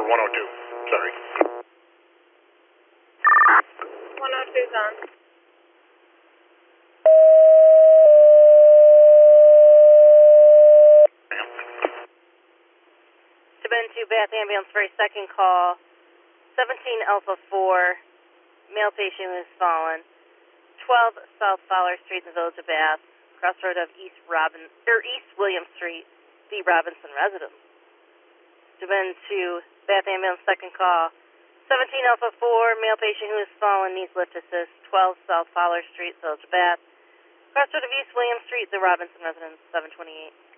102. Sorry. 102's on. Deben 2 Bath Ambulance for a second call. 17 Alpha 4, male patient who has fallen. 12 South Fowler Street in the Village of Bath, crossroad of East William Street, the Robinson residence. Deben 2 Bath Ambulance second call. 17 Alpha 4, male patient who has fallen, needs lift assist. 12 South Fowler Street, Village of Bath, crossroad of East William Street, the Robinson residence, 728.